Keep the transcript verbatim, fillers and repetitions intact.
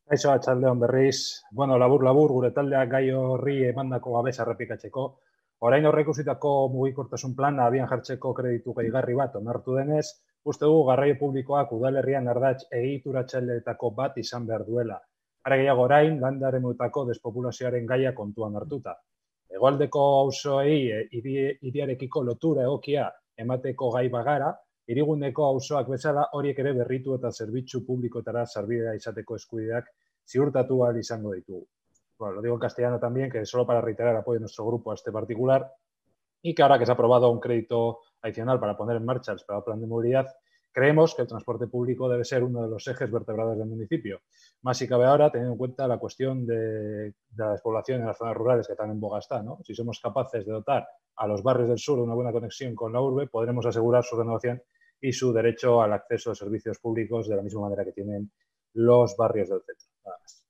Kaixo, atxaldeon berriz. Bueno, labur labur gure taldeak gai horri emandako babesa errepikatzeko. Orain aurreikusitako mugikortasun plana abian jartzeko kreditu gehigarri bat onartu denez, uste dugu garraio publikoak udalerrian ardatz egituratzaileetako bat izan behar duela. Are gehiago orain, landa eremuetako despopulazioaren gaia kontuan hartuta. Hegoaldeko auzoei hiriarekiko lotura egokia emateko gai bagara, hiriguneko auzoak bezala horiek ere berritu eta zerbitzu publikoetara sarbidea izateko eskubideak ziurtatu ahal izango ditugu. Bueno, lo digo en castellano también, que solo para reiterar el apoyo de nuestro grupo a este particular, y que ahora que se ha aprobado un crédito adicional para poner en marcha el esperado plan de movilidad, creemos que el transporte público debe ser uno de los ejes vertebradores del municipio. Más si cabe ahora, teniendo en cuenta la cuestión de, de la despoblación en las zonas rurales que tan en boga está, ¿no? Si somos capaces de dotar a los barrios del sur de una buena conexión con la urbe, podremos asegurar su renovación y su derecho al acceso a servicios públicos de la misma manera que tienen los barrios del centro. Nada más.